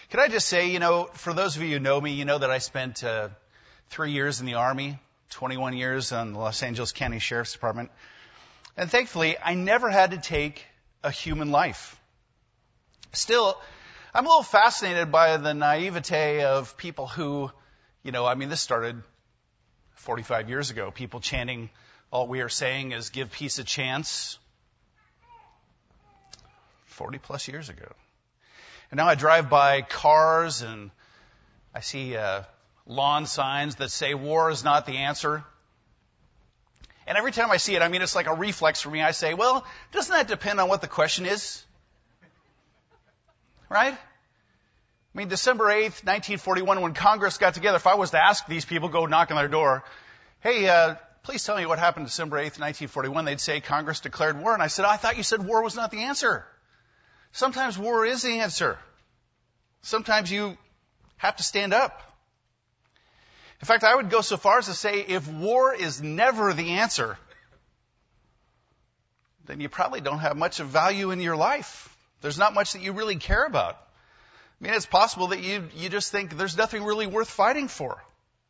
Can I just say, for those of you who know me, you know that I spent 3 years in the Army, 21 years on the Los Angeles County Sheriff's Department. And thankfully, I never had to take a human life. Still, I'm a little fascinated by the naivete of people who, this started 45 years ago. People chanting, all we are saying is give peace a chance. 40 plus years ago. And now I drive by cars and I see lawn signs that say war is not the answer. And every time I see it, it's like a reflex for me. I say, well, doesn't that depend on what the question is? Right? December 8th, 1941, when Congress got together, if I was to ask these people, go knock on their door, hey, please tell me what happened December 8th, 1941, they'd say Congress declared war. And I said, I thought you said war was not the answer. Sometimes war is the answer. Sometimes you have to stand up. In fact, I would go so far as to say if war is never the answer, then you probably don't have much of value in your life. There's not much that you really care about. It's possible that you just think there's nothing really worth fighting for.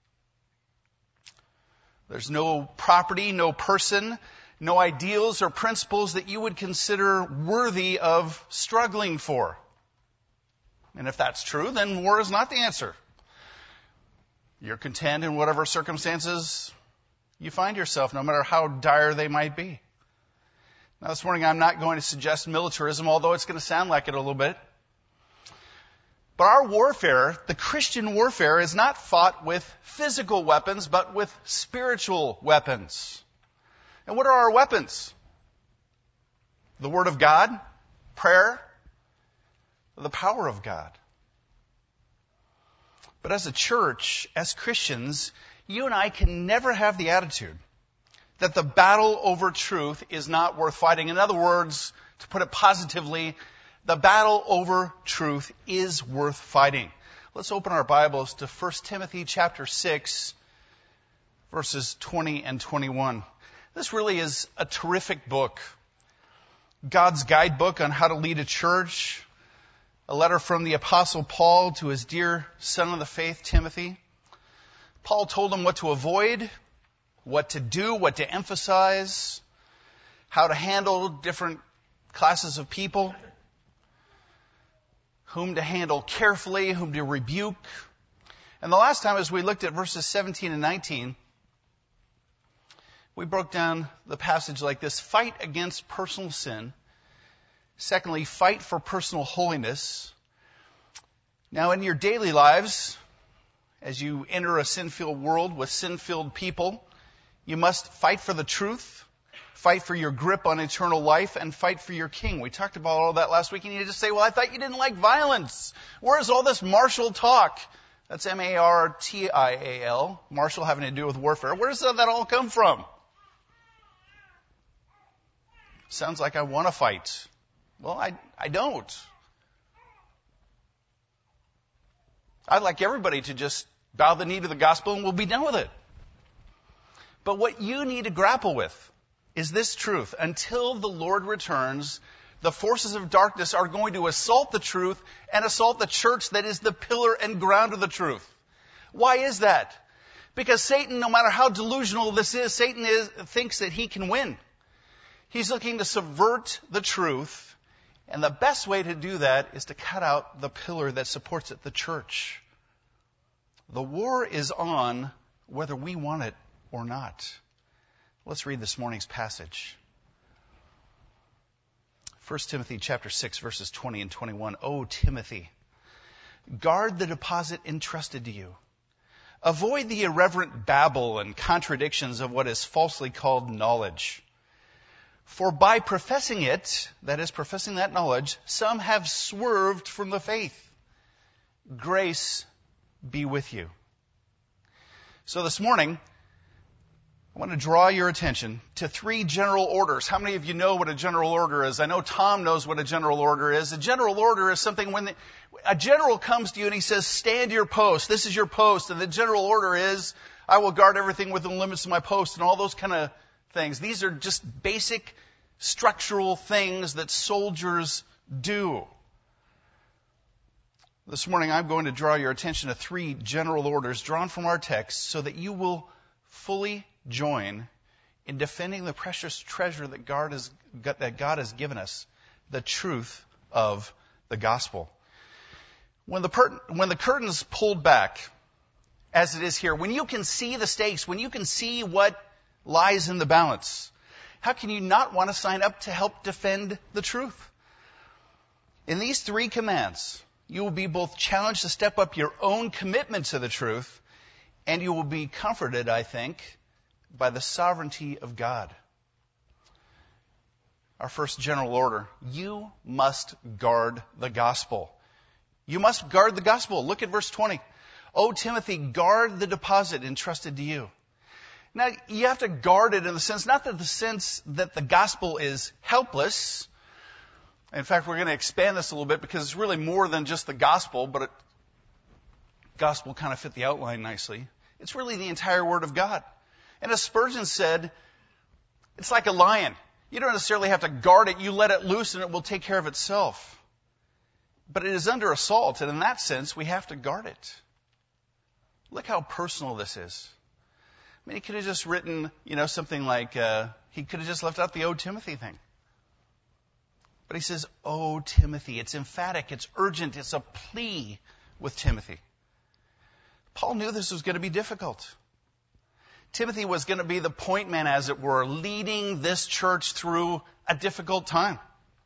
There's no property, no person, no ideals or principles that you would consider worthy of struggling for. And if that's true, then war is not the answer. You're content in whatever circumstances you find yourself, no matter how dire they might be. Now, this morning I'm not going to suggest militarism, although it's going to sound like it a little bit. But our warfare, the Christian warfare, is not fought with physical weapons, but with spiritual weapons. And what are our weapons? The Word of God, prayer, the power of God. But as a church, as Christians, you and I can never have the attitude that the battle over truth is not worth fighting. In other words, to put it positively, the battle over truth is worth fighting. Let's open our Bibles to 1 Timothy chapter 6, verses 20 and 21. This really is a terrific book. God's guidebook on how to lead a church. A letter from the Apostle Paul to his dear son of the faith, Timothy. Paul told him what to avoid, what to do, what to emphasize, how to handle different classes of people, whom to handle carefully, whom to rebuke. And the last time, as we looked at verses 17 and 19, we broke down the passage like this: fight against personal sin. Secondly, fight for personal holiness. Now, in your daily lives, as you enter a sin-filled world with sin-filled people, you must fight for the truth, fight for your grip on eternal life, and fight for your king. We talked about all that last week, and you just say, well, I thought you didn't like violence. Where's all this martial talk? That's M-A-R-T-I-A-L, martial having to do with warfare. Where does that all come from? Sounds like I want to fight. Well, I don't. I'd like everybody to just bow the knee to the gospel and we'll be done with it. But what you need to grapple with is this truth. Until the Lord returns, the forces of darkness are going to assault the truth and assault the church that is the pillar and ground of the truth. Why is that? Because Satan, no matter how delusional this is, Satan thinks that he can win. He's looking to subvert the truth. And the best way to do that is to cut out the pillar that supports it, the church. The war is on whether we want it or not. Let's read this morning's passage. 1 Timothy chapter 6, verses 20 and 21. O Timothy, guard the deposit entrusted to you. Avoid the irreverent babble and contradictions of what is falsely called knowledge. For by professing it, that is, professing that knowledge, some have swerved from the faith. Grace be with you. So this morning, I want to draw your attention to 3 general orders. How many of you know what a general order is? I know Tom knows what a general order is. A general order is something when a general comes to you and he says, stand your post. This is your post. And the general order is, I will guard everything within the limits of my post, and all those kind of things. These are just basic structural things that soldiers do. This morning I'm going to draw your attention to 3 general orders drawn from our text so that you will fully join in defending the precious treasure that God has given us, the truth of the gospel. When the curtain's pulled back, as it is here, when you can see the stakes, when you can see what lies in the balance, how can you not want to sign up to help defend the truth? In these 3 commands, you will be both challenged to step up your own commitment to the truth, and you will be comforted, I think, by the sovereignty of God. Our first general order: you must guard the gospel. You must guard the gospel. Look at verse 20. O Timothy, guard the deposit entrusted to you. Now, you have to guard it in the sense, not that the sense that the gospel is helpless. In fact, we're going to expand this a little bit because it's really more than just the gospel, but gospel kind of fit the outline nicely. It's really the entire Word of God. And as Spurgeon said, it's like a lion. You don't necessarily have to guard it. You let it loose and it will take care of itself. But it is under assault, and in that sense, we have to guard it. Look how personal this is. I mean, he could have just written, something like, he could have just left out the O Timothy thing. But he says, O Timothy. It's emphatic, it's urgent, it's a plea with Timothy. Paul knew this was going to be difficult. Timothy was going to be the point man, as it were, leading this church through a difficult time.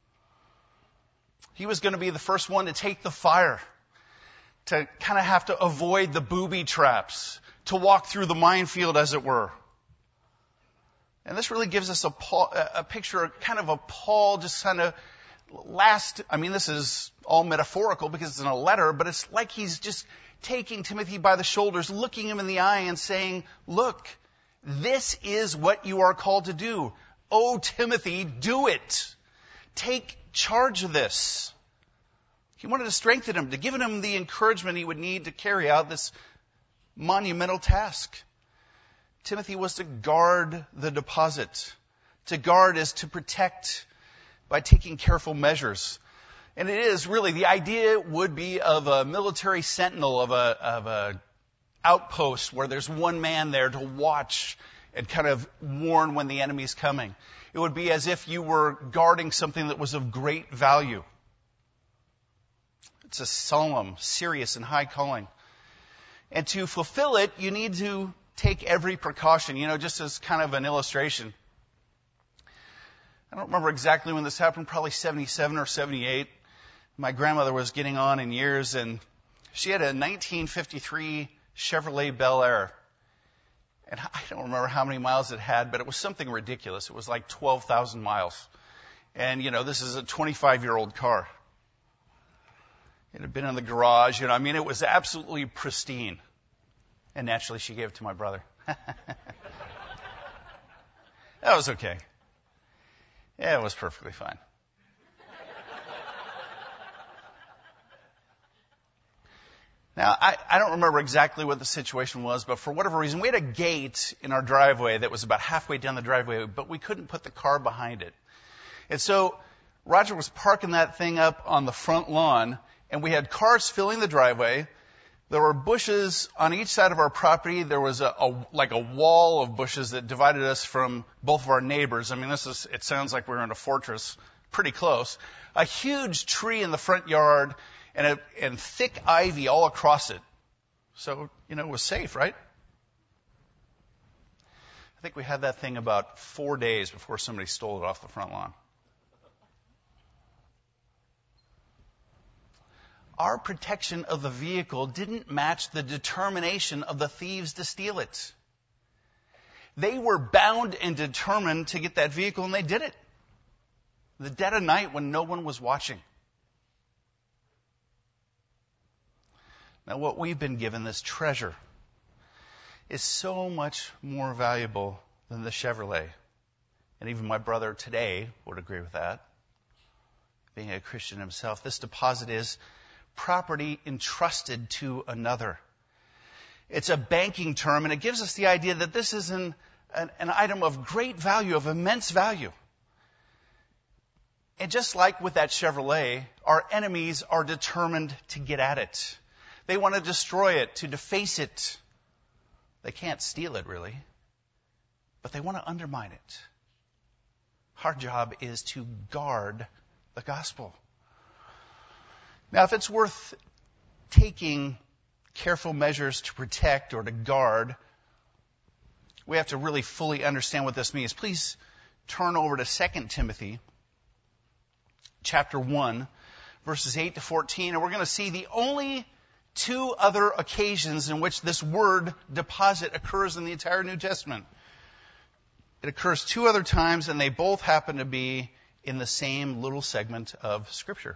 He was going to be the first one to take the fire, to kind of have to avoid the booby traps, to walk through the minefield, as it were. And this really gives us a picture, kind of a Paul just kind of this is all metaphorical because it's in a letter, but it's like he's just taking Timothy by the shoulders, looking him in the eye and saying, look, this is what you are called to do. Oh, Timothy, do it. Take charge of this. He wanted to strengthen him, to give him the encouragement he would need to carry out this monumental task. Timothy was to guard the deposit. To guard is to protect by taking careful measures. And it is really, the idea would be of a military sentinel, of a outpost where there's one man there to watch and kind of warn when the enemy's coming. It would be as if you were guarding something that was of great value. It's a solemn, serious, and high calling. And to fulfill it, you need to take every precaution, just as kind of an illustration. I don't remember exactly when this happened, probably 77 or 78. My grandmother was getting on in years, and she had a 1953 Chevrolet Bel Air. And I don't remember how many miles it had, but it was something ridiculous. It was like 12,000 miles. And, this is a 25-year-old car. It had been in the garage. It was absolutely pristine. And naturally, she gave it to my brother. That was okay. Yeah, it was perfectly fine. Now, I don't remember exactly what the situation was, but for whatever reason, we had a gate in our driveway that was about halfway down the driveway, but we couldn't put the car behind it. And so Roger was parking that thing up on the front lawn, and we had cars filling the driveway. There were bushes on each side of our property. There was a wall of bushes that divided us from both of our neighbors. It sounds like we're in a fortress, pretty close. A huge tree in the front yard, and thick ivy all across it. So, it was safe, right? I think we had that thing about 4 days before somebody stole it off the front lawn. Our protection of the vehicle didn't match the determination of the thieves to steal it. They were bound and determined to get that vehicle, and they did it. The dead of night when no one was watching. Now, what we've been given, this treasure, is so much more valuable than the Chevrolet. And even my brother today would agree with that, being a Christian himself. This deposit is property entrusted to another. It's a banking term, and it gives us the idea that this is an item of great value, of immense value. And just like with that Chevrolet, our enemies are determined to get at it. They want to destroy it, to deface it. They can't steal it, really, but they want to undermine it. Our job is to guard the gospel. Now, if it's worth taking careful measures to protect or to guard, we have to really fully understand what this means. Please turn over to 2 Timothy chapter 1, verses 8 to 14, and we're going to see the only two other occasions in which this word deposit occurs in the entire New Testament. It occurs two other times, and they both happen to be in the same little segment of Scripture.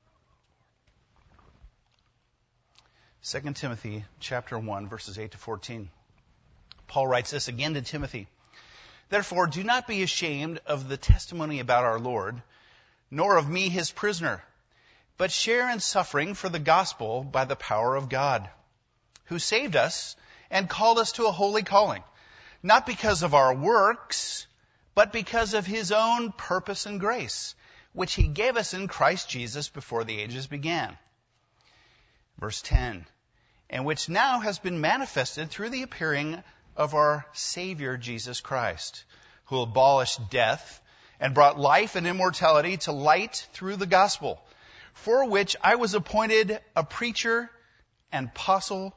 2 Timothy chapter 1, verses 8 to 14. Paul writes this again to Timothy. Therefore, do not be ashamed of the testimony about our Lord, nor of me his prisoner, but share in suffering for the gospel by the power of God, who saved us and called us to a holy calling, not because of our works, but because of his own purpose and grace, which he gave us in Christ Jesus before the ages began. Verse 10, and which now has been manifested through the appearing of our Savior Jesus Christ, who abolished death and brought life and immortality to light through the gospel, for which I was appointed a preacher and apostle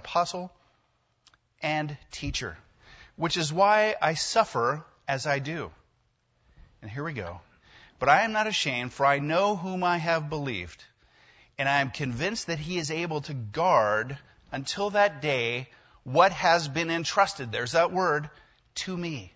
and teacher, which is why I suffer as I do. And here we go. But I am not ashamed, for I know whom I have believed, and I am convinced that he is able to guard until that day what has been entrusted, there's that word, to me.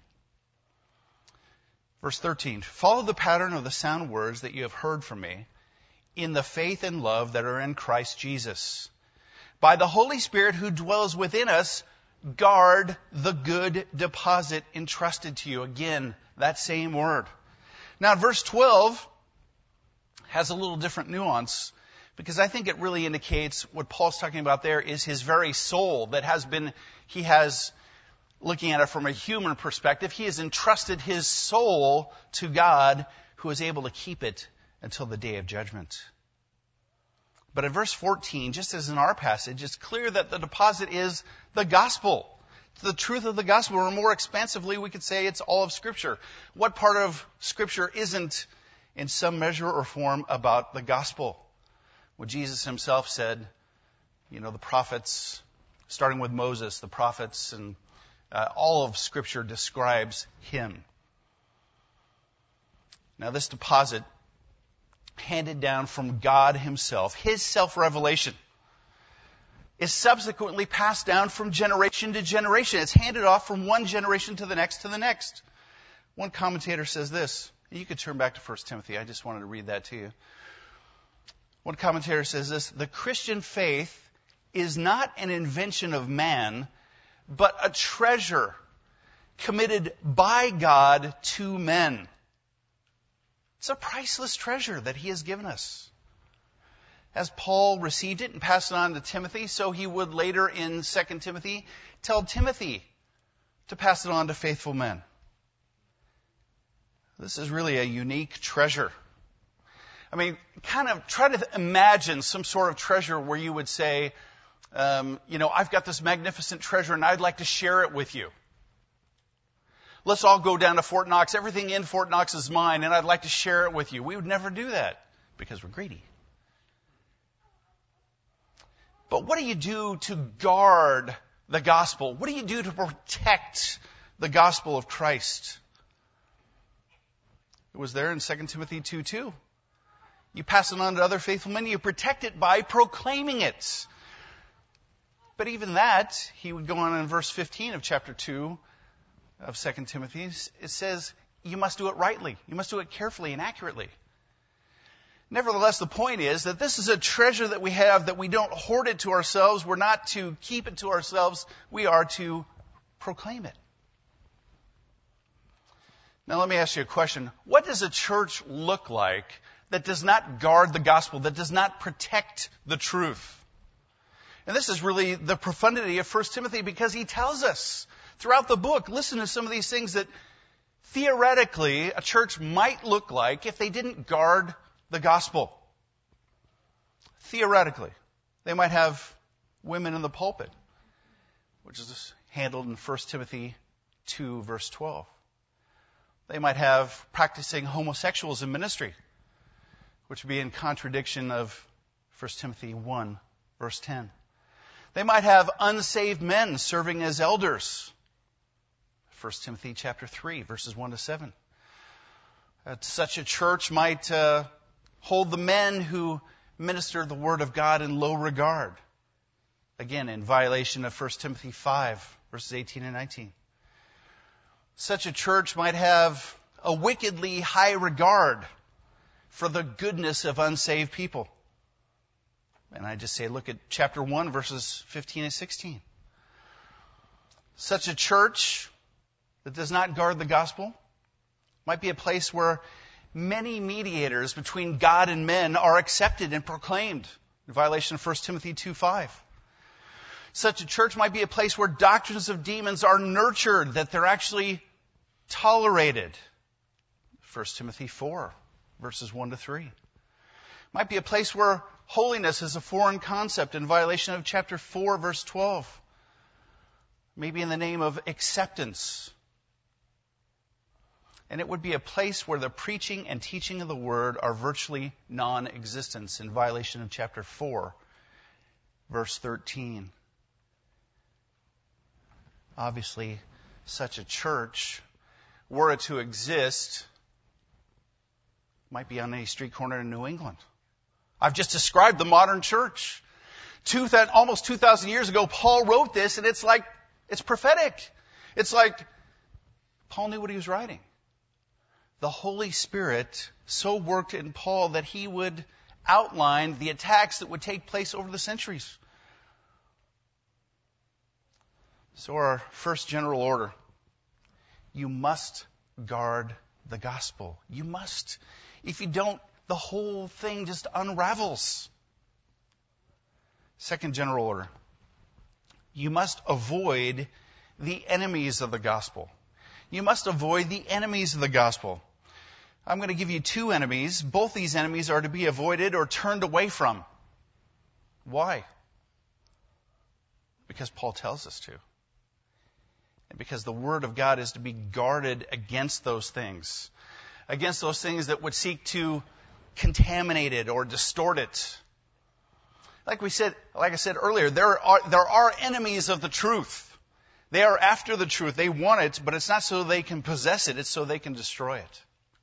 Verse 13, follow the pattern of the sound words that you have heard from me in the faith and love that are in Christ Jesus. By the Holy Spirit who dwells within us, guard the good deposit entrusted to you. Again, that same word. Now, verse 12 has a little different nuance, because I think it really indicates what Paul's talking about there is his very soul that he has, looking at it from a human perspective, he has entrusted his soul to God, who is able to keep it until the day of judgment. But in verse 14, just as in our passage, it's clear that the deposit is the gospel. It's the truth of the gospel, or more expansively, we could say it's all of Scripture. What part of Scripture isn't, in some measure or form, about the gospel? Well, Jesus himself said, the prophets, starting with Moses, the prophets, and all of Scripture describes him. Now, this deposit, handed down from God himself, his self-revelation, is subsequently passed down from generation to generation. It's handed off from one generation to the next to the next. One commentator says this. You could turn back to 1 Timothy. I just wanted to read that to you. One commentator says this: the Christian faith is not an invention of man, but a treasure committed by God to men. It's a priceless treasure that he has given us. As Paul received it and passed it on to Timothy, so he would later in 2 Timothy tell Timothy to pass it on to faithful men. This is really a unique treasure. I mean, kind of try to imagine some sort of treasure where you would say, I've got this magnificent treasure and I'd like to share it with you. Let's all go down to Fort Knox. Everything in Fort Knox is mine, and I'd like to share it with you. We would never do that because we're greedy. But what do you do to guard the gospel? What do you do to protect the gospel of Christ? It was there in 2 Timothy 2:2. You pass it on to other faithful men. You protect it by proclaiming it. But even that, he would go on in verse 15 of chapter 2 of 2 Timothy. It says, you must do it rightly. You must do it carefully and accurately. Nevertheless, the point is that this is a treasure that we have, that we don't hoard it to ourselves. We're not to keep it to ourselves. We are to proclaim it. Now let me ask you a question. What does a church look like that does not guard the gospel, that does not protect the truth? And this is really the profundity of 1 Timothy, because he tells us throughout the book, listen to some of these things that theoretically a church might look like if they didn't guard the gospel. Theoretically, they might have women in the pulpit, which is handled in 1 Timothy 2, verse 12. They might have practicing homosexuals in ministry, which would be in contradiction of 1 Timothy 1, verse 10. They might have unsaved men serving as elders, 1 Timothy chapter 3, verses 1 to 7. Such a church might hold the men who minister the word of God in low regard, again in violation of 1 Timothy 5, verses 18 and 19. Such a church might have a wickedly high regard for the goodness of unsaved people. And I just say, look at chapter 1, verses 15 and 16. Such a church that does not guard the gospel might be a place where many mediators between God and men are accepted and proclaimed, in violation of 1 Timothy 2:5. Such a church might be a place where doctrines of demons are nurtured, that they're actually tolerated, 1 Timothy 4, verses 1 to 3. Might be a place where holiness is a foreign concept, in violation of chapter 4, verse 12. Maybe in the name of acceptance. And it would be a place where the preaching and teaching of the word are virtually non-existent, in violation of chapter 4, verse 13. Obviously, such a church, were it to exist, might be on any street corner in New England. I've just described the modern church. Almost 2,000 years ago, Paul wrote this, and it's prophetic. It's like Paul knew what he was writing. The Holy Spirit so worked in Paul that he would outline the attacks that would take place over the centuries. So our first general order, you must guard the gospel. You must. If you don't, the whole thing just unravels. Second general order, you must avoid the enemies of the gospel. You must avoid the enemies of the gospel. I'm going to give you two enemies. Both these enemies are to be avoided or turned away from. Why? Because Paul tells us to. And because the Word of God is to be guarded against those things. Against those things that would seek to contaminate it or distort it. Like I said earlier, there are enemies of the truth. They are after the truth. They want it, but it's not so they can possess it. It's so they can destroy it.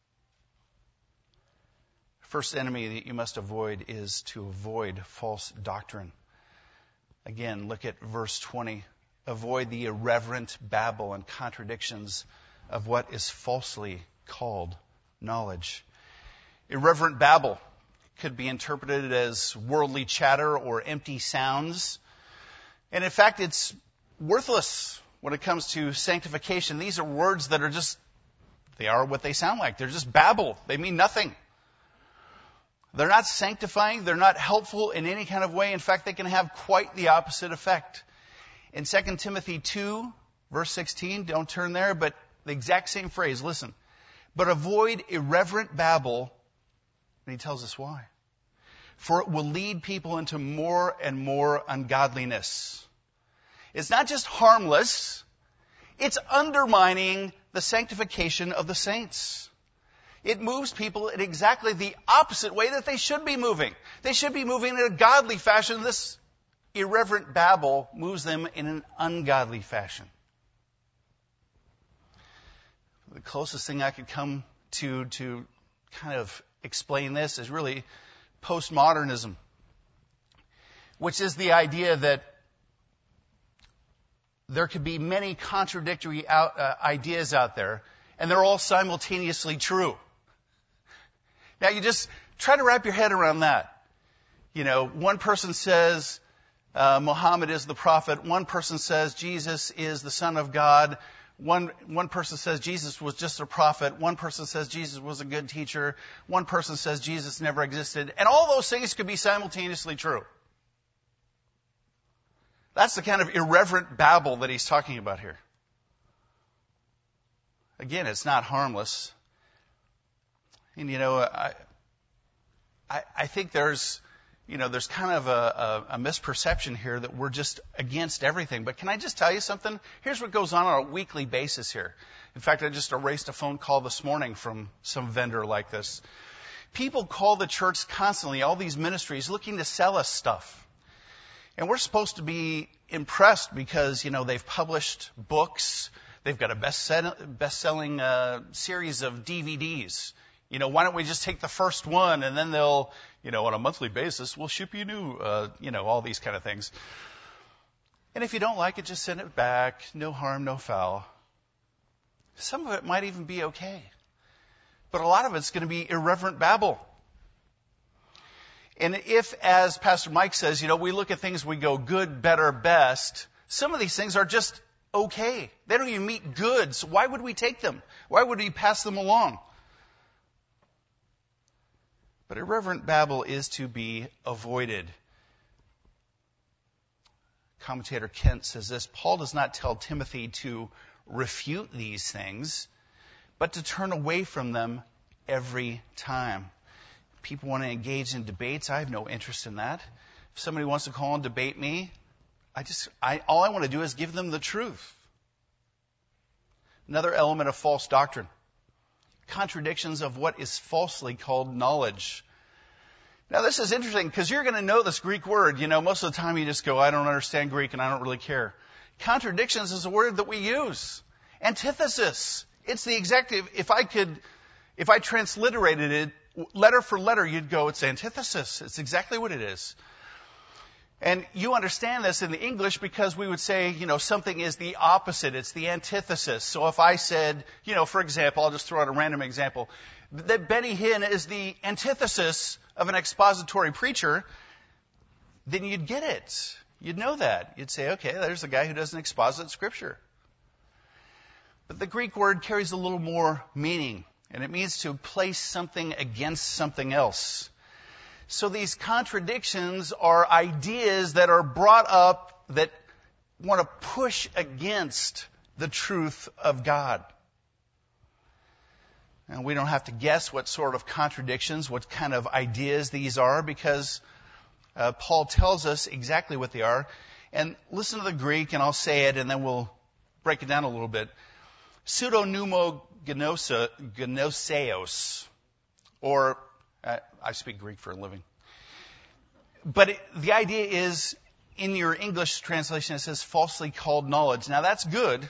First enemy that you must avoid is to avoid false doctrine. Again, look at verse 20. Avoid the irreverent babble and contradictions of what is falsely called knowledge. Irreverent babble could be interpreted as worldly chatter or empty sounds. And in fact, it's worthless when it comes to sanctification. These are words that they are what they sound like. They're just babble. They mean nothing. They're not sanctifying. They're not helpful in any kind of way. In fact, they can have quite the opposite effect. In 2 Timothy 2, verse 16, don't turn there, but the exact same phrase, listen. But avoid irreverent babble, and he tells us why. For it will lead people into more and more ungodliness. It's not just harmless, it's undermining the sanctification of the saints. It moves people in exactly the opposite way that they should be moving. They should be moving in a godly fashion. This irreverent babble moves them in an ungodly fashion. The closest thing I could come to kind of explain this is really postmodernism, which is the idea that there could be many contradictory ideas out there, and they're all simultaneously true. Now, you just try to wrap your head around that. You know, one person says Muhammad is the prophet. One person says Jesus is the Son of God. One person says Jesus was just a prophet. One person says Jesus was a good teacher. One person says Jesus never existed. And all those things could be simultaneously true. That's the kind of irreverent babble that he's talking about here. again, it's not harmless. And, I think there's kind of a misperception here that we're just against everything. But can I just tell you something? Here's what goes on a weekly basis here. In fact, I just erased a phone call this morning from some vendor like this. People call the church constantly, all these ministries, looking to sell us stuff. And we're supposed to be impressed because, they've published books. They've got a best-selling series of DVDs. Why don't we just take the first one and then they'll, on a monthly basis, we'll ship you new, all these kind of things. And if you don't like it, just send it back. No harm, no foul. Some of it might even be okay. But a lot of it's going to be irreverent babble. And if, as Pastor Mike says, we look at things, we go good, better, best, some of these things are just okay. They don't even meet good, so why would we take them? Why would we pass them along? But irreverent babble is to be avoided. Commentator Kent says this: Paul does not tell Timothy to refute these things, but to turn away from them every time. People want to engage in debates. I have no interest in that. If somebody wants to call and debate me, all I want to do is give them the truth. Another element of false doctrine: contradictions of what is falsely called knowledge. Now, this is interesting because you're going to know this Greek word. Most of the time you just go, I don't understand Greek and I don't really care. Contradictions is a word that we use. Antithesis. It's the exact, if I transliterated it letter for letter, you'd go, it's antithesis. It's exactly what it is. And you understand this in the English because we would say, something is the opposite. It's the antithesis. So if I said, for example, I'll just throw out a random example, that Benny Hinn is the antithesis of an expository preacher, then you'd get it. You'd know that. You'd say, okay, there's a guy who doesn't exposit Scripture. But the Greek word carries a little more meaning, and it means to place something against something else. So these contradictions are ideas that are brought up that want to push against the truth of God. And we don't have to guess what sort of contradictions, what kind of ideas these are, because Paul tells us exactly what they are. And listen to the Greek, and I'll say it, and then we'll break it down a little bit. Pseudoneumogeneseos, or I speak Greek for a living. But the idea is, in your English translation, it says falsely called knowledge. Now that's good,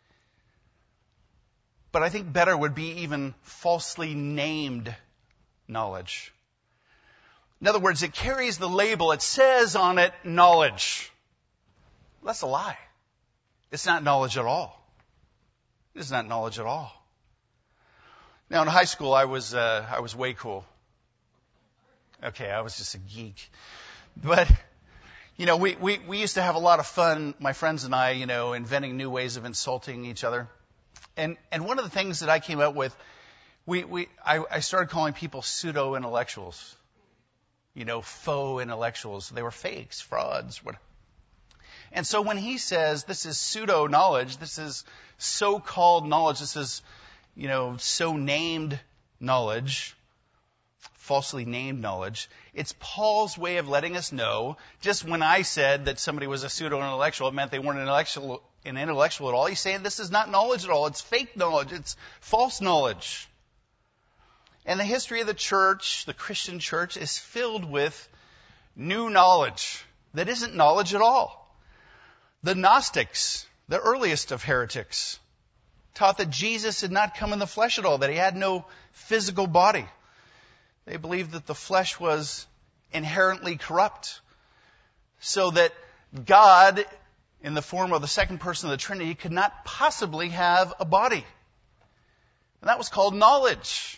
but I think better would be even falsely named knowledge. In other words, it carries the label, it says on it, knowledge. That's a lie. It's not knowledge at all. It is not knowledge at all. Now in high school, I was way cool. Okay, I was just a geek. But, we used to have a lot of fun, my friends and I, inventing new ways of insulting each other. And one of the things that I came up with, I started calling people pseudo-intellectuals. Faux intellectuals. They were fakes, frauds, whatever. And so when he says this is pseudo-knowledge, this is so-called knowledge, this is, so-named knowledge, falsely named knowledge, it's Paul's way of letting us know, just when I said that somebody was a pseudo-intellectual, it meant they weren't an intellectual at all. He's saying this is not knowledge at all. It's fake knowledge. It's false knowledge. And the history of the church, the Christian church, is filled with new knowledge that isn't knowledge at all. The Gnostics, the earliest of heretics, taught that Jesus had not come in the flesh at all, that he had no physical body. They believed that the flesh was inherently corrupt, so that God, in the form of the second person of the Trinity, could not possibly have a body. And that was called knowledge.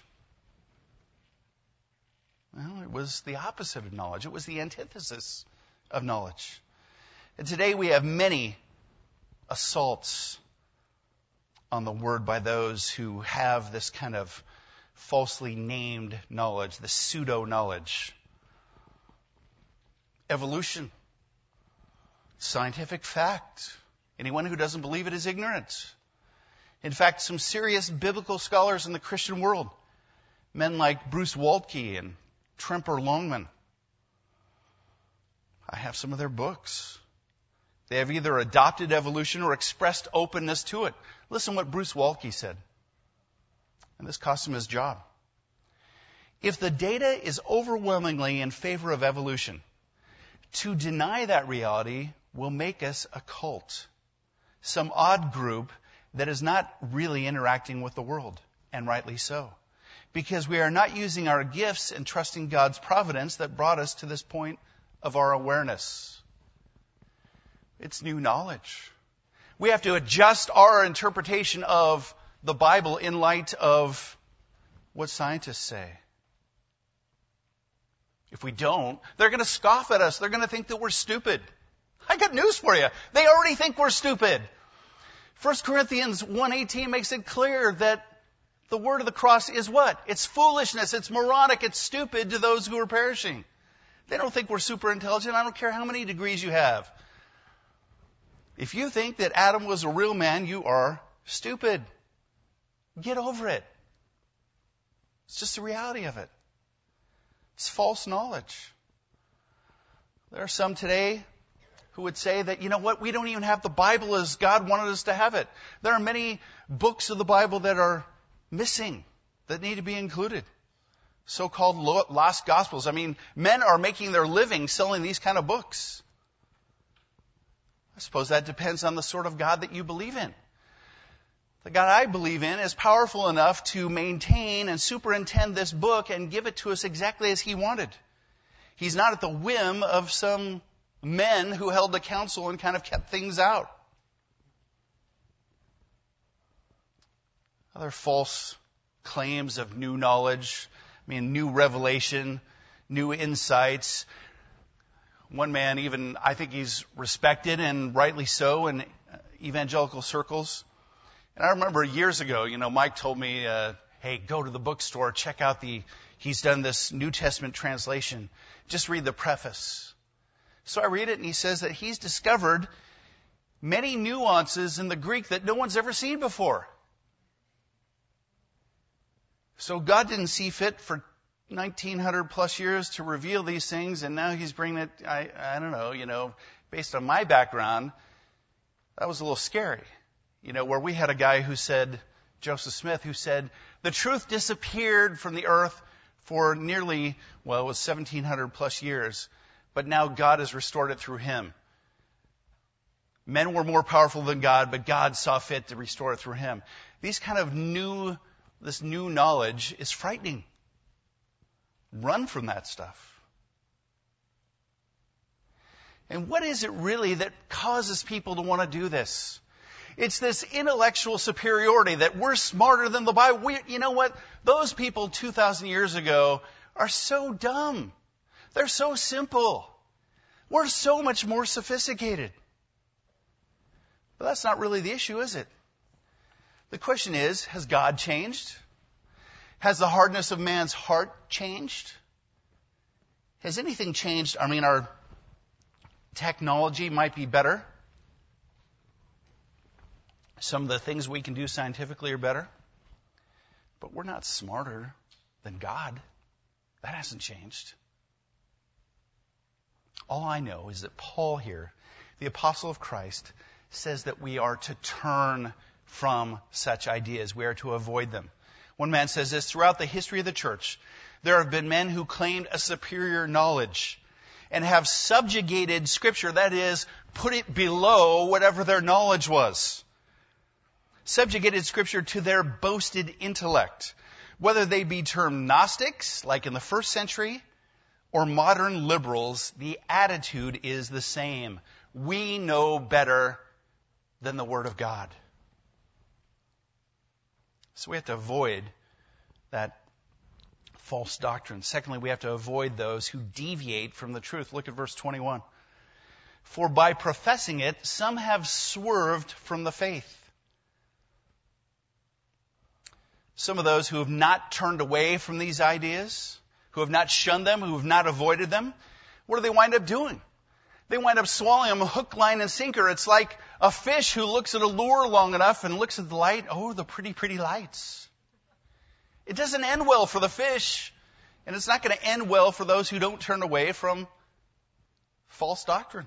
Well, it was the opposite of knowledge. It was the antithesis of knowledge. And today we have many assaults on the word by those who have this kind of falsely named knowledge, the pseudo-knowledge. Evolution. Scientific fact. Anyone who doesn't believe it is ignorant. In fact, some serious biblical scholars in the Christian world, men like Bruce Waltke and Tremper Longman, I have some of their books. They have either adopted evolution or expressed openness to it. Listen what Bruce Waltke said. And this cost him his job. If the data is overwhelmingly in favor of evolution, to deny that reality will make us a cult, some odd group that is not really interacting with the world, and rightly so, because we are not using our gifts and trusting God's providence that brought us to this point of our awareness. It's new knowledge. We have to adjust our interpretation of the Bible in light of what scientists say. If we don't, they're going to scoff at us. They're going to think that we're stupid. I got news for you. They already think we're stupid. 1 Corinthians 1:18 makes it clear that the word of the cross is what? It's foolishness. It's moronic. It's stupid to those who are perishing. They don't think we're super intelligent. I don't care how many degrees you have. If you think that Adam was a real man, you are stupid. Get over it. It's just the reality of it. It's false knowledge. There are some today who would say that, you know what, we don't even have the Bible as God wanted us to have it. There are many books of the Bible that are missing, that need to be included. So-called lost gospels. I mean, men are making their living selling these kind of books. I suppose that depends on the sort of God that you believe in. The God I believe in is powerful enough to maintain and superintend this book and give it to us exactly as He wanted. He's not at the whim of some men who held a council and kind of kept things out. Other false claims of new knowledge, new revelation, new insights. One man even, I think he's respected and rightly so in evangelical circles. And I remember years ago, Mike told me, hey, go to the bookstore, check out he's done this New Testament translation. Just read the preface. So I read it, and he says that he's discovered many nuances in the Greek that no one's ever seen before. So God didn't see fit for 1900 plus years to reveal these things, and now He's bringing it, I don't know, based on my background, that was a little scary. Where we had a guy who said, Joseph Smith, who said, the truth disappeared from the earth for nearly, it was 1700 plus years, but now God has restored it through him. Men were more powerful than God, but God saw fit to restore it through him. These kind of this new knowledge is frightening. Run from that stuff. And what is it really that causes people to want to do this? It's this intellectual superiority that we're smarter than the Bible. You know what? Those people 2,000 years ago are so dumb. They're so simple. We're so much more sophisticated. But that's not really the issue, is it? The question is, has God changed? Has the hardness of man's heart changed? Has anything changed? Our technology might be better. Some of the things we can do scientifically are better. But we're not smarter than God. That hasn't changed. All I know is that Paul here, the apostle of Christ, says that we are to turn from such ideas. We are to avoid them. One man says this, throughout the history of the church, there have been men who claimed a superior knowledge and have subjugated Scripture, that is, put it below whatever their knowledge was. Subjugated Scripture to their boasted intellect, whether they be termed Gnostics, like in the first century, or modern liberals, the attitude is the same. We know better than the Word of God. So we have to avoid that false doctrine. Secondly, we have to avoid those who deviate from the truth. Look at verse 21. For by professing it, some have swerved from the faith. Some of those who have not turned away from these ideas, who have not shunned them, who have not avoided them, what do they wind up doing? They wind up swallowing them hook, line, and sinker. It's like a fish who looks at a lure long enough and looks at the light. Oh, the pretty, pretty lights. It doesn't end well for the fish. And it's not going to end well for those who don't turn away from false doctrine.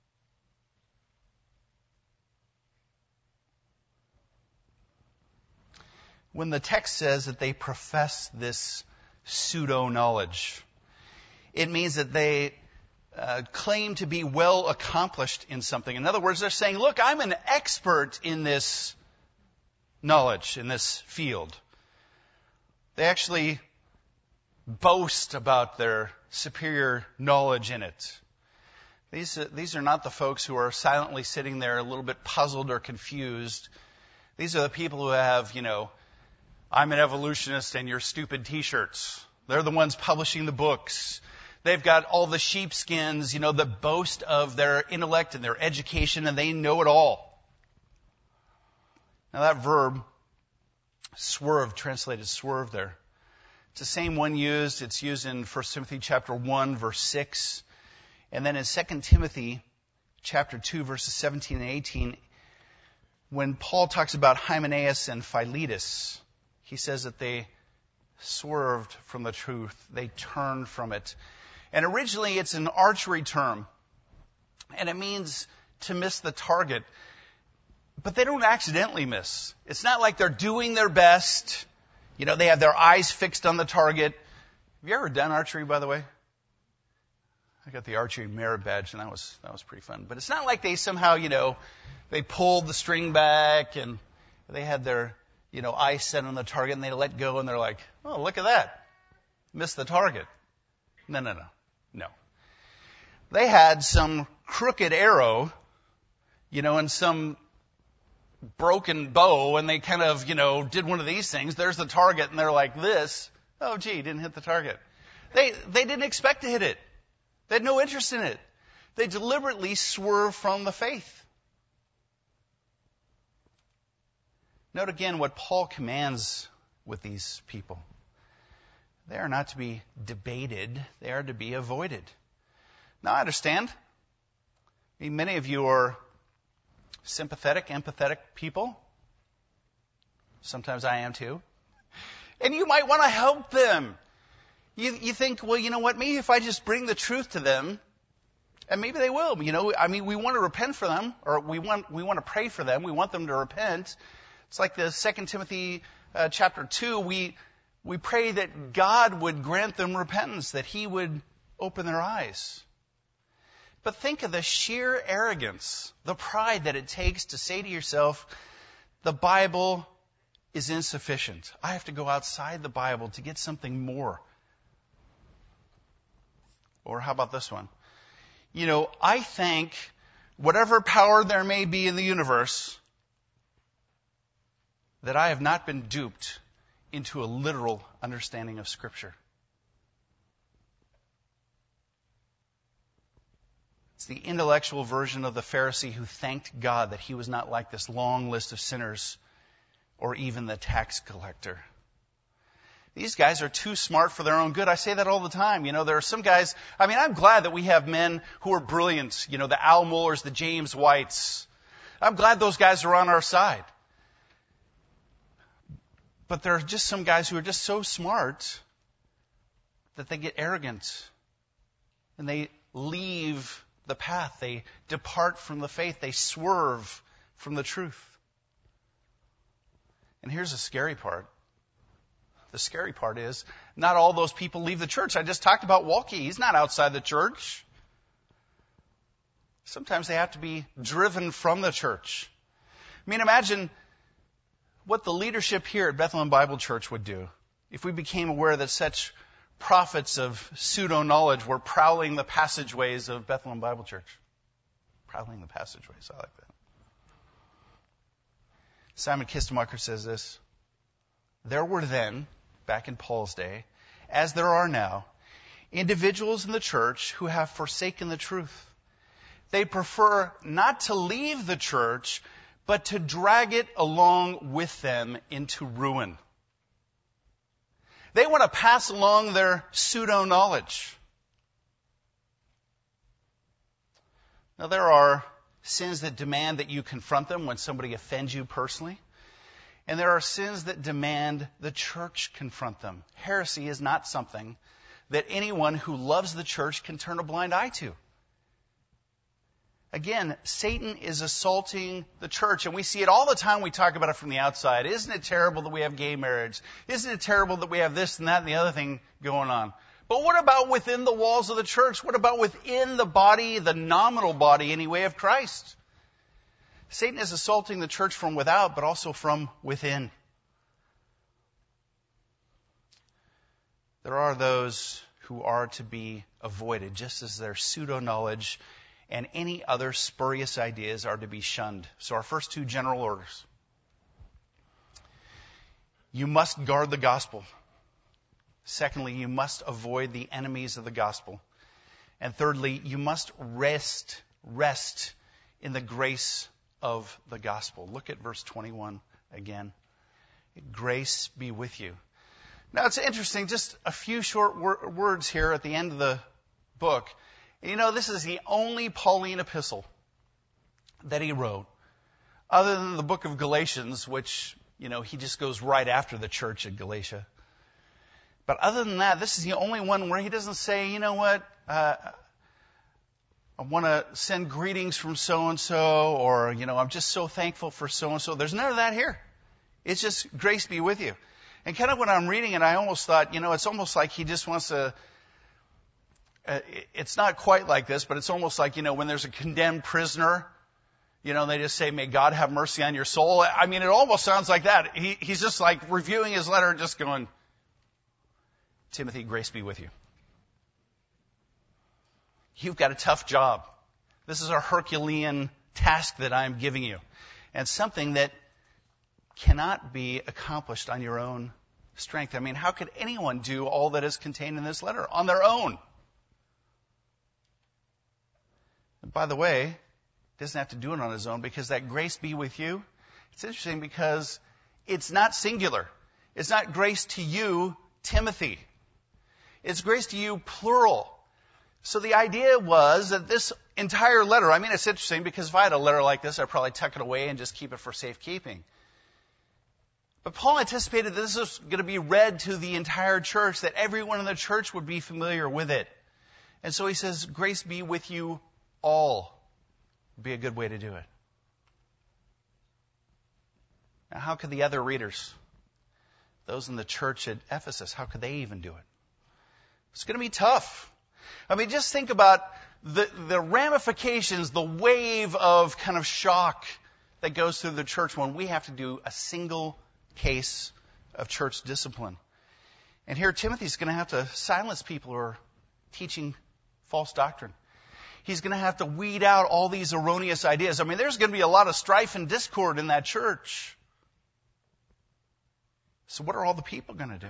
When the text says that they profess this pseudo-knowledge, it means that they claim to be well accomplished in something. In other words, they're saying, look, I'm an expert in this knowledge, in this field. They actually boast about their superior knowledge in it. These are not the folks who are silently sitting there a little bit puzzled or confused. These are the people who have, I'm an evolutionist and your stupid t-shirts. They're the ones publishing the books. They've got all the sheepskins, that boast of their intellect and their education, and they know it all. Now that verb, swerve, translated swerve there, it's the same one used. It's used in 1 Timothy chapter 1, verse 6. And then in 2 Timothy chapter 2, verses 17 and 18, when Paul talks about Hymenaeus and Philetus, he says that they swerved from the truth. They turned from it. And originally it's an archery term. And it means to miss the target. But they don't accidentally miss. It's not like they're doing their best. They have their eyes fixed on the target. Have you ever done archery, by the way? I got the archery merit badge, and that was pretty fun. But it's not like they somehow, they pulled the string back and they had their, eyes set on the target and they let go and they're like, oh, look at that. Missed the target. No. They had some crooked arrow, and some broken bow, and they kind of, did one of these things. There's the target, and they're like this. Oh, gee, didn't hit the target. They didn't expect to hit it. They had no interest in it. They deliberately swerved from the faith. Note again what Paul commands with these people. They are not to be debated. They are to be avoided. Now, I understand. Many of you are sympathetic, empathetic people. Sometimes I am too. And you might want to help them. You think, well, you know what? Maybe if I just bring the truth to them, and maybe they will. We want to repent for them, or we want to pray for them. We want them to repent. It's like the 2 Timothy chapter 2. We pray that God would grant them repentance, that He would open their eyes. But think of the sheer arrogance, the pride that it takes to say to yourself, the Bible is insufficient. I have to go outside the Bible to get something more. Or how about this one? I thank whatever power there may be in the universe that I have not been duped into a literal understanding of Scripture. It's the intellectual version of the Pharisee who thanked God that he was not like this long list of sinners or even the tax collector. These guys are too smart for their own good. I say that all the time. There are some guys, I'm glad that we have men who are brilliant, the Al Mullers, the James Whites. I'm glad those guys are on our side. But there are just some guys who are just so smart that they get arrogant and they leave the path. They depart from the faith. They swerve from the truth. And here's the scary part. The scary part is not all those people leave the church. I just talked about Walkie. He's not outside the church. Sometimes they have to be driven from the church. Imagine what the leadership here at Bethlehem Bible Church would do if we became aware that such prophets of pseudo-knowledge were prowling the passageways of Bethlehem Bible Church. Prowling the passageways. I like that. Simon Kistemacher says this: there were then, back in Paul's day, as there are now, individuals in the church who have forsaken the truth. They prefer not to leave the church, but to drag it along with them into ruin. They want to pass along their pseudo-knowledge. Now, there are sins that demand that you confront them when somebody offends you personally. And there are sins that demand the church confront them. Heresy is not something that anyone who loves the church can turn a blind eye to. Again, Satan is assaulting the church, and we see it all the time. We talk about it from the outside. Isn't it terrible that we have gay marriage? Isn't it terrible that we have this and that and the other thing going on? But what about within the walls of the church? What about within the body, the nominal body anyway, of Christ? Satan is assaulting the church from without, but also from within. There are those who are to be avoided, just as their pseudo-knowledge and any other spurious ideas are to be shunned. So our first two general orders. You must guard the gospel. Secondly, you must avoid the enemies of the gospel. And thirdly, you must rest in the grace of the gospel. Look at verse 21 again. Grace be with you. Now it's interesting, just a few short words here at the end of the book. And you know, this is the only Pauline epistle that he wrote, other than the book of Galatians, which, you know, he just goes right after the church at Galatia. But other than that, this is the only one where he doesn't say, you know what, I want to send greetings from so-and-so, or, you know, I'm just so thankful for so-and-so. There's none of that here. It's just grace be with you. And kind of when I'm reading it, I almost thought, you know, it's almost like he just wants to, it's not quite like this, but it's almost like, you know, when there's a condemned prisoner, you know, they just say, may God have mercy on your soul. I mean, it almost sounds like that. He's just like reviewing his letter and just going, Timothy, grace be with you. You've got a tough job. This is a Herculean task that I'm giving you, and something that cannot be accomplished on your own strength. I mean, how could anyone do all that is contained in this letter on their own? And by the way, he doesn't have to do it on his own, because that grace be with you, it's interesting because it's not singular. It's not grace to you, Timothy. It's grace to you, plural. So the idea was that this entire letter, I mean, it's interesting because if I had a letter like this, I'd probably tuck it away and just keep it for safekeeping. But Paul anticipated that this was going to be read to the entire church, that everyone in the church would be familiar with it. And so he says, grace be with you all. Would be a good way to do it. Now, how could the other readers, those in the church at Ephesus, how could they even do it? It's going to be tough. I mean, just think about the ramifications, the wave of kind of shock that goes through the church when we have to do a single case of church discipline. And here Timothy's going to have to silence people who are teaching false doctrine. He's going to have to weed out all these erroneous ideas. I mean, there's going to be a lot of strife and discord in that church. So what are all the people going to do?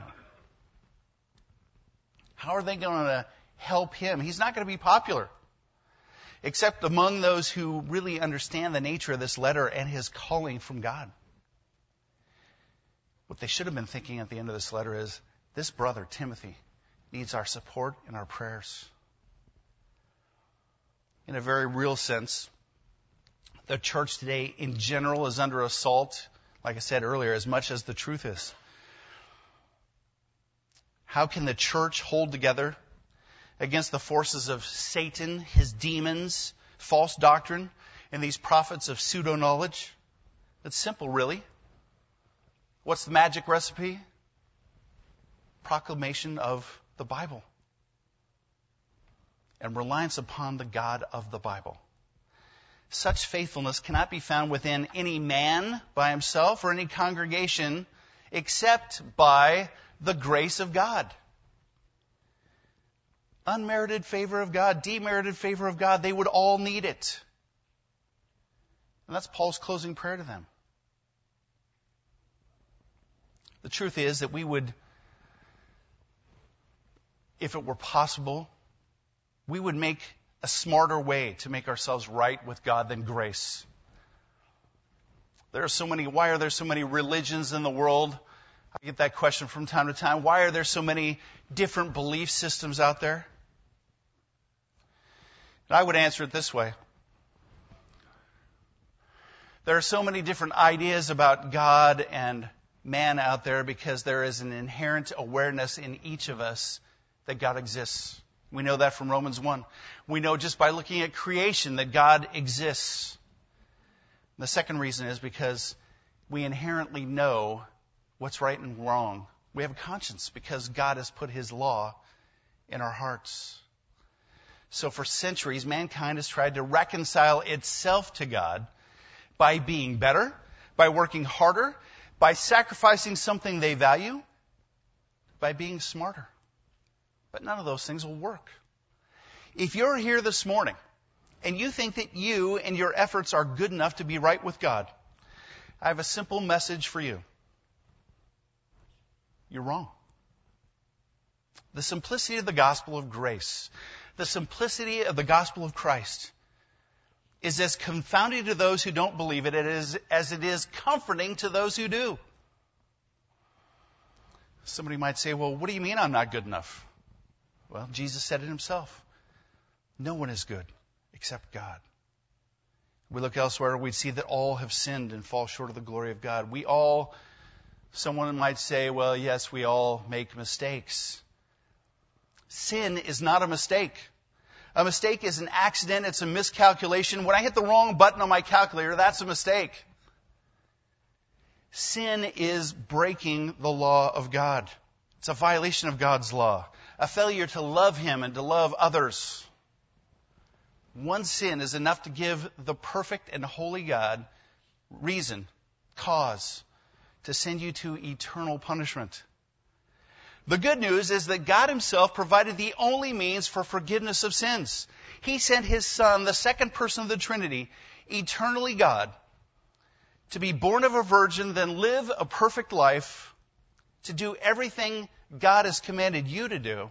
How are they going to help him? He's not going to be popular, except among those who really understand the nature of this letter and his calling from God. What they should have been thinking at the end of this letter is, this brother, Timothy, needs our support and our prayers. In a very real sense, the church today in general is under assault, like I said earlier, as much as the truth is. How can the church hold together against the forces of Satan, his demons, false doctrine, and these prophets of pseudo-knowledge? It's simple, really. What's the magic recipe? Proclamation of the Bible and reliance upon the God of the Bible. Such faithfulness cannot be found within any man by himself or any congregation except by the grace of God. Unmerited favor of God, demerited favor of God, they would all need it. And that's Paul's closing prayer to them. The truth is that we would, if it were possible, we would make a smarter way to make ourselves right with God than grace. Why are there so many religions in the world? I get that question from time to time. Why are there so many different belief systems out there? And I would answer it this way. There are so many different ideas about God and man out there because there is an inherent awareness in each of us that God exists. We know that from Romans 1. We know just by looking at creation that God exists. The second reason is because we inherently know what's right and wrong. We have a conscience because God has put His law in our hearts. So for centuries, mankind has tried to reconcile itself to God by being better, by working harder, by sacrificing something they value, by being smarter. But none of those things will work. If you're here this morning and you think that you and your efforts are good enough to be right with God, I have a simple message for you. You're wrong. The simplicity of the gospel of grace, the simplicity of the gospel of Christ, is as confounding to those who don't believe it as it is comforting to those who do. Somebody might say, well, what do you mean I'm not good enough? Well, Jesus said it Himself. No one is good except God. We look elsewhere, we see that all have sinned and fall short of the glory of God. Someone might say, well, yes, we all make mistakes. Sin is not a mistake. A mistake is an accident. It's a miscalculation. When I hit the wrong button on my calculator, that's a mistake. Sin is breaking the law of God. It's a violation of God's law. A failure to love Him and to love others. One sin is enough to give the perfect and holy God cause to send you to eternal punishment. The good news is that God Himself provided the only means for forgiveness of sins. He sent His Son, the second person of the Trinity, eternally God, to be born of a virgin, then live a perfect life, to do everything God has commanded you to do.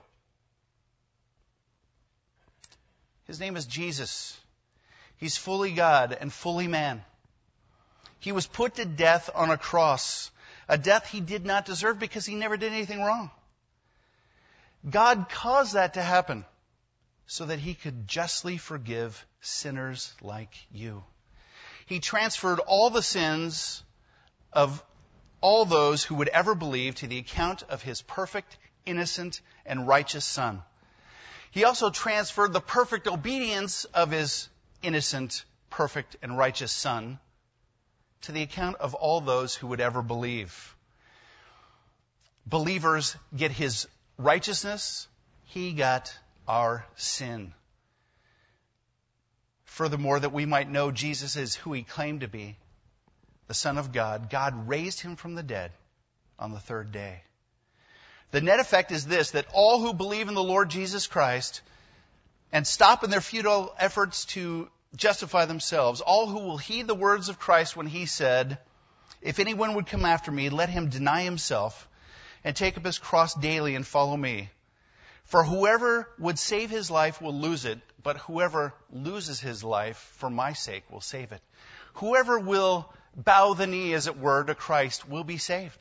His name is Jesus. He's fully God and fully man. He was put to death on a cross, a death He did not deserve because He never did anything wrong. God caused that to happen so that He could justly forgive sinners like you. He transferred all the sins of all those who would ever believe to the account of His perfect, innocent, and righteous Son. He also transferred the perfect obedience of His innocent, perfect, and righteous Son to the account of all those who would ever believe. Believers get His righteousness. He got our sin. Furthermore, that we might know Jesus is who He claimed to be, the Son of God, God raised Him from the dead on the third day. The net effect is this, that all who believe in the Lord Jesus Christ and stop in their futile efforts to justify themselves, all who will heed the words of Christ when He said, if anyone would come after me, let him deny himself and take up his cross daily and follow me. For whoever would save his life will lose it, but whoever loses his life for my sake will save it. Whoever will bow the knee, as it were, to Christ will be saved.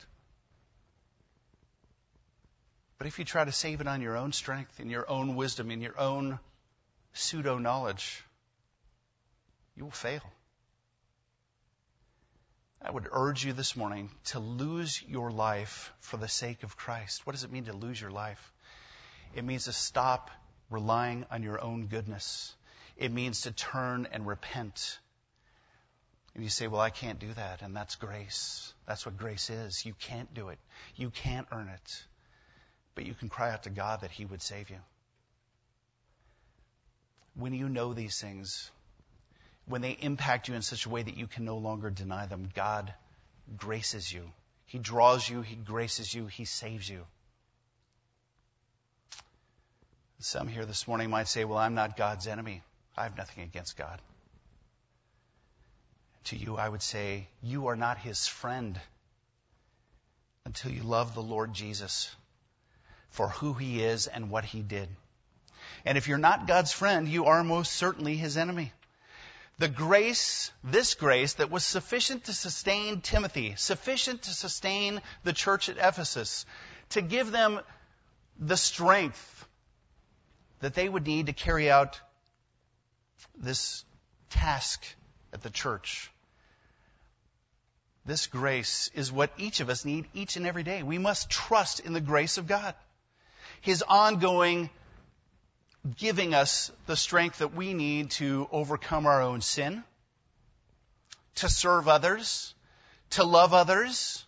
But if you try to save it on your own strength, in your own wisdom, in your own pseudo-knowledge, you will fail. I would urge you this morning to lose your life for the sake of Christ. What does it mean to lose your life? It means to stop relying on your own goodness. It means to turn and repent. And you say, well, I can't do that. And that's grace. That's what grace is. You can't do it. You can't earn it. But you can cry out to God that He would save you. When you know these things, when they impact you in such a way that you can no longer deny them, God graces you. He draws you. He graces you. He saves you. Some here this morning might say, well, I'm not God's enemy. I have nothing against God. To you, I would say, you are not His friend until you love the Lord Jesus for who He is and what He did. And if you're not God's friend, you are most certainly His enemy. The grace, this grace that was sufficient to sustain Timothy, sufficient to sustain the church at Ephesus, to give them the strength that they would need to carry out this task at the church. This grace is what each of us need each and every day. We must trust in the grace of God. His ongoing giving us the strength that we need to overcome our own sin, to serve others, to love others,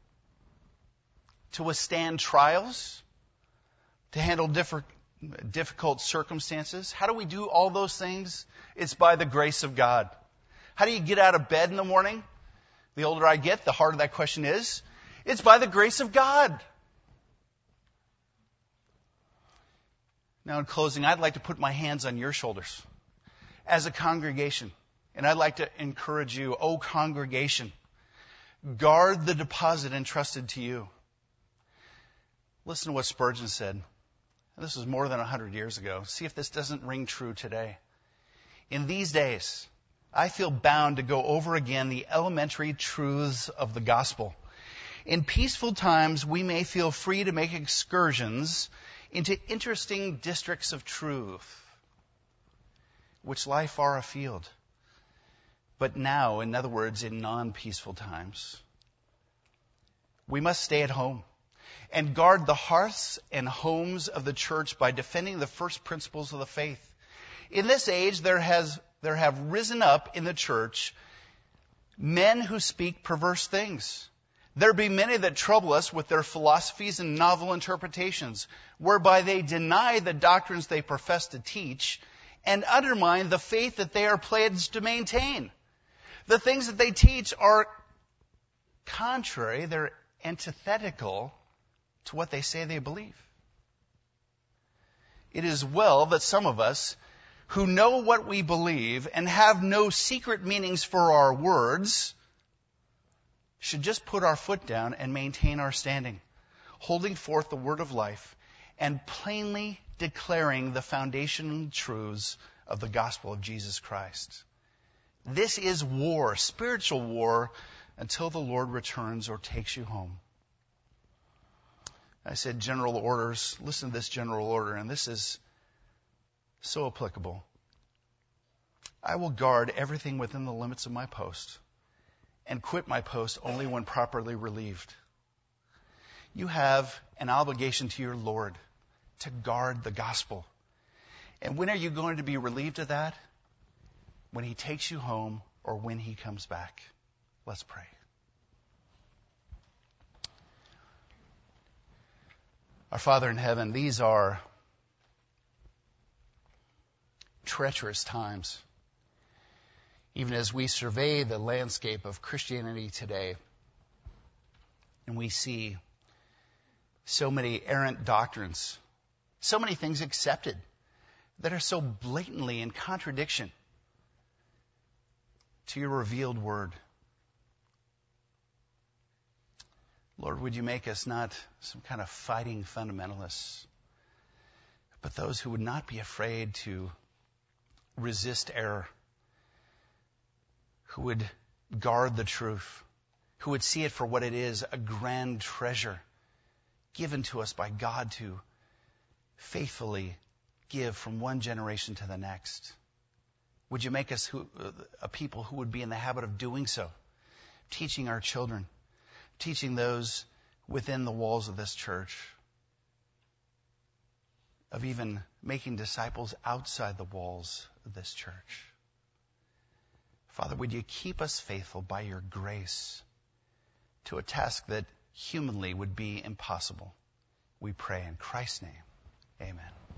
to withstand trials, to handle difficult circumstances. How do we do all those things? It's by the grace of God. How do you get out of bed in the morning? The older I get, the harder that question is. It's by the grace of God. Now, in closing, I'd like to put my hands on your shoulders as a congregation. And I'd like to encourage you, O congregation, guard the deposit entrusted to you. Listen to what Spurgeon said. This was more than 100 years ago. See if this doesn't ring true today. In these days, I feel bound to go over again the elementary truths of the gospel. In peaceful times, we may feel free to make excursions into interesting districts of truth, which lie far afield. But now, in other words, in non-peaceful times, we must stay at home and guard the hearths and homes of the church by defending the first principles of the faith. In this age, there have risen up in the church men who speak perverse things. There be many that trouble us with their philosophies and novel interpretations, whereby they deny the doctrines they profess to teach and undermine the faith that they are pledged to maintain. The things that they teach are contrary, they're antithetical to what they say they believe. It is well that some of us who know what we believe and have no secret meanings for our words should just put our foot down and maintain our standing, holding forth the word of life and plainly declaring the foundational truths of the gospel of Jesus Christ. This is war, spiritual war, until the Lord returns or takes you home. I said general orders. Listen to this general order, and this is so applicable. I will guard everything within the limits of my post and quit my post only when properly relieved. You have an obligation to your Lord to guard the gospel. And when are you going to be relieved of that? When he takes you home or when he comes back. Let's pray. Our Father in heaven, these are treacherous times. Even as we survey the landscape of Christianity today, and we see so many errant doctrines, so many things accepted that are so blatantly in contradiction to your revealed word. Lord, would you make us not some kind of fighting fundamentalists, but those who would not be afraid to resist error, who would guard the truth, who would see it for what it is, a grand treasure given to us by God to faithfully give from one generation to the next. Would you make us a people who would be in the habit of doing so, teaching our children, teaching those within the walls of this church, of even making disciples outside the walls of this church. Father, would you keep us faithful by your grace to a task that humanly would be impossible? We pray in Christ's name. Amen.